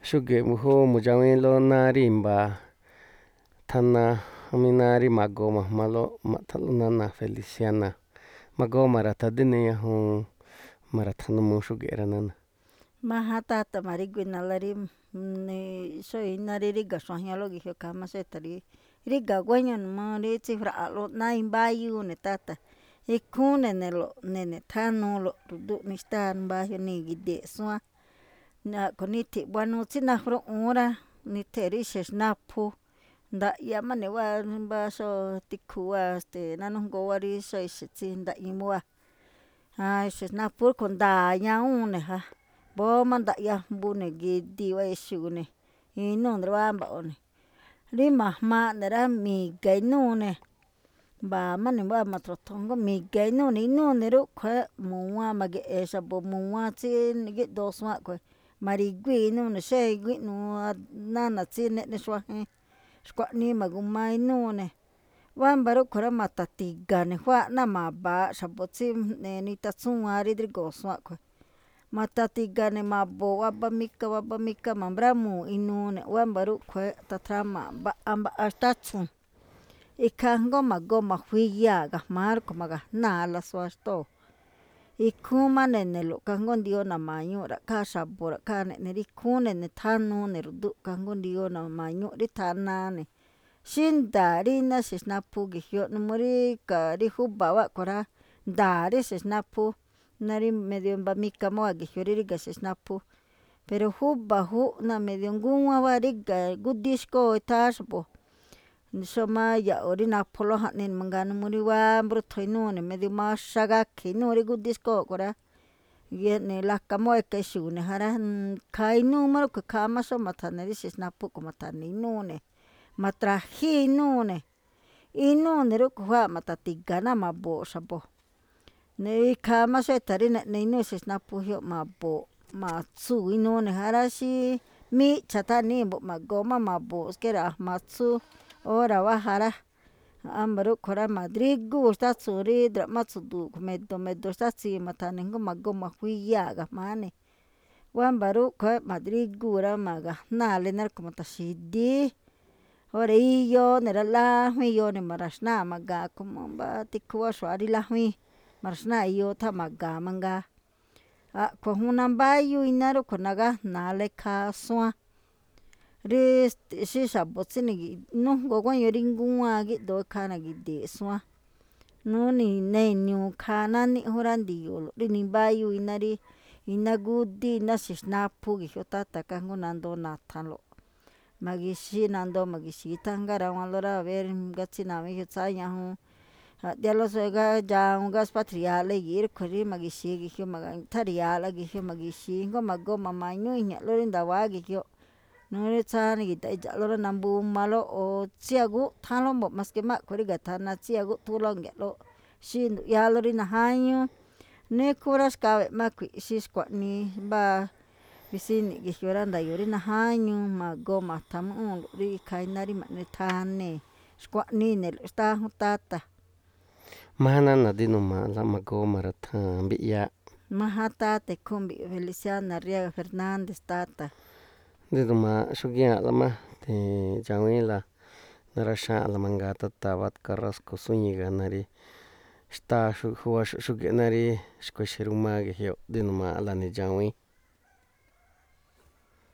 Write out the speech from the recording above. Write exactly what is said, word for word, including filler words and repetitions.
xúge̱ꞌ mbu̱júú mu̱dxawiinló náá rí i̱mba̱a̱ thana jamí náá rí ma̱goo ma̱jmalóꞌ ma̱ꞌthánlóꞌ nána Felisiana, ma̱goo ma̱ra̱tha̱ díne ñajuun ma̱ra̱tha̱ numuu xúge̱ꞌ rá nána. Máján táta̱ ma̱rígu i̱na̱ꞌlá rí xóo iná rí ríga̱ xuajñalóꞌ ge̱jioꞌ khaa má xétha̱ rí ríga̱ guéño numuu rí tsíjraꞌa̱ꞌlóꞌ náá imbáyúu ne̱ táta̱, ikhúún ne̱ne̱lo̱ꞌ ne̱ne̱ thánuulo̱ꞌ ru̱dúꞌ nixtáa mbáyuu nii̱ gidi̱ꞌ xuán. A̱ꞌkhuo̱ nithi̱ buanuu tsí najruꞌu̱ún rá, nithee̱ rí ixe̱ xnaphu ndaꞌya má ne̱ wáa mbá xóo tikhu wáa ste̱e̱ nanújngoo wáa rí xóo ixe̱ tsí ndaꞌyii má wáa, aan ixe̱ xnaphú rúꞌkhuo̱ nda̱a̱ ñawúun ne̱ ja, mbóó má ndaꞌya jmbu ne̱ gidii̱ wáa exu̱u̱ ne̱ inúu ne̱ rúꞌ wámba̱ꞌ ne̱. Rí ma̱jmaaꞌ ne̱ rá, mi̱ga̱ inúu ne̱ mba̱a̱ má ne̱ wáa ma̱tro̱thon jngó mi̱ga̱ inúu ne̱, inúu ne̱ rúꞌkhue̱n mu̱waan ma̱ge̱ꞌe̱ xa̱bo̱ mu̱waan tsí gíꞌdoo xuan a̱ꞌkhue̱n ma̱ri̱guíi̱ inúu ne̱ xéen igúíꞌnuu nána̱ tsí neꞌne xuajen, xkuaꞌnii ma̱gu̱ma inúu ne̱. Wámba̱ rúꞌkhue̱n rá ma̱ta̱ti̱ga̱ ne̱ khuáaꞌ ná ma̱ba̱aꞌ xa̱bo̱ tsí jne̱e̱ nithatsúwaan rí drígo̱o̱ xuan a̱ꞌkhue̱n, ma̱ta̱ti̱ga̱ ne̱ ma̱bo̱o̱ꞌ waba mika waba mika ma̱mbrámuu̱ inuu ne̱ wámba̱ rúꞌkhue̱n ta̱tramaꞌ mbaꞌa mbaꞌa xtátsúu̱n, ikhaa jngó ma̱goo ma̱juiyaa̱ ga̱jma̱á rúꞌkhue̱n ma̱ga̱jnáa̱la xuaa xtóo̱. Ikhúún má ne̱ne̱lo̱ꞌ kajngó ndi̱yóo na̱ma̱ñuꞌ ra̱ꞌkháa xa̱bo̱ ra̱ꞌkháa neꞌne rí ikhúún ne̱ne̱ thánuu ne̱ ru̱dúꞌ kajngó ndi̱yóo na̱ma̱ñuꞌ rí thana ne̱. Xí nda̱a̱ rí iná ixe̱ xnaphu ge̱jioꞌ numuu rí ka̱ rí júba̱ wáꞌ a̱ꞌkhue̱n rá, nda̱a̱ rí ixe̱ xnaphu ná rí medio mbá mika má wáa ge̱jioꞌ rí ríga̱ ixe̱ xnaphu, pero júba̱ júꞌ náa medio ngúwán wáa ríga̱ gúdí xkóo itháán xa̱bo̱, xómá ya̱ꞌo̱ rí napholóꞌ jaꞌnii ne̱ mangaa numuu rí wáá mbrúthun inúu ne̱ medio maxa gakhe̱ inúu rí gúdí xkóo a̱ꞌkhue̱n rá, eꞌne laka má wáa eka ixu̱u̱ ne̱ ja rá. Khaa inúu má rúꞌkhue̱n khaa má xóo ma̱tha̱ne̱ rí ixe̱ xnaphu a̱ꞌkhue̱n ma̱tha̱ne̱ inúu ne̱, ma̱tra̱jíi inúu ne̱, inúu ne̱ rúꞌkhue̱n khuáa ma̱ta̱ti̱ga̱ ná ma̱bo̱o̱ꞌ xa̱bo̱. Ikhaa má xétha̱ rí neꞌne inúu ixe̱ xnaphu jyoꞌ ma̱bo̱o̱ꞌ ma̱tsuu̱ inuu ne̱ ja rá, xí miꞌcha̱ thánii̱ mbo̱ꞌ ma̱goo má ma̱bo̱o̱ꞌ xkéra̱ a̱jma̱ atsú hora wáa ja rá. Wámba̱ rúꞌkhue̱n rá ma̱drígúu̱ xtátsu̱u̱n rí dra̱ꞌmá tsu̱du̱u̱ me̱do̱ me̱do̱ xtátsii̱ ma̱tha̱ne̱ jngó ma̱goo ma̱juiyaa̱ ga̱jma̱á ne̱. Wámba̱ rúꞌkhue̱n ma̱drígúu̱ rá ma̱ga̱jnáa̱le ná rúꞌkhue̱n ma̱ta̱xi̱díí, hora iyoo ne̱ rá, lájuíin iyoo ne̱ ma̱ra̱xnáa̱ ma̱ga̱a̱n como mbá tikhu wáa xu̱a̱ rí lájuíin ma̱ra̱xnáa̱ iyoo tháan ma̱ga̱a̱n mangaa. A̱ꞌkhuo̱n juun nambáyúu iná rúꞌkhue̱n nagájna̱a̱la ikhaa xuan rí xí xa̱bo̱ tsí nújngoo guéño rí ngúwán gíꞌdoo ikhaa na̱gi̱di̱e̱ꞌ xuan, nuni̱ ne̱ñu̱u̱ khaa náníꞌ jú rá, ndi̱yo̱o̱lo̱ꞌ rí nimbáyúu iná rí iná gúdí iná ixe̱ xnaphu ge̱jioꞌ táta̱ kajngó nandoo na̱tha̱nlo̱ꞌ ma̱gi̱xi̱i nandoo ma̱gi̱xi̱i thájngá rawanlóꞌ rá aver gátsíí na̱wíji̱oꞌ tsáa ñajuun jaꞌdiálóꞌ dxawuun gaspátri̱ya̱aꞌla i̱gi̱ꞌ rúꞌkhue̱n rí ma̱gi̱xi̱i ge̱jioꞌ ma̱ga̱thari̱ya̱aꞌla ge̱jioꞌ ma̱gi̱xi̱i jngó ma̱goo ma̱ma̱ñuꞌ i̱jña̱ꞌlóꞌ rí nda̱wa̱á ge̱jioꞌ, numuu rí tsáá ni̱gi̱da̱ꞌ idxa̱ꞌlóꞌ rá, nambumalóꞌ o tsíñagúꞌthanlóꞌ mbo̱ꞌ maske má a̱ꞌkhue̱n ríga̱ thana tsíñagúꞌtúnlóꞌ a̱ngia̱ꞌlóꞌ xí nduꞌyáálóꞌ rí najáñúú, níkhú rá xkawe̱ꞌ má a̱kui̱nꞌ xí xkuaꞌnii mbáá vecini̱ꞌ ge̱jioꞌ rá, nda̱yo̱o̱ rí najáñuu ma̱goo ma̱tha̱ múꞌúunlo̱ꞌ rí ikhaa iná rí ma̱ꞌnethanee̱, xkuaꞌnii ne̱lo̱ꞌ xtáá jún táta̱. Máján nána̱ dí nu̱ma̱a̱la ma̱goo ma̱ra̱tha̱a̱n mbiꞌyaaꞌ. Máján táta̱ ikhúún mbiꞌyuu Feliciana Arriaga Fernández táta̱. Dídu̱maa̱ꞌ xúgíaanꞌla má dxawíínla naraxáa̱nꞌla mangaa táta̱ Abad Carrasco Zúñiga ná rí xtáá júwáxo̱ꞌ xúge̱ꞌ ná rí xkuexe̱ rúmáá ge̱jioꞌ, dí nu̱ma̱a̱ꞌla ne̱ dxawíín.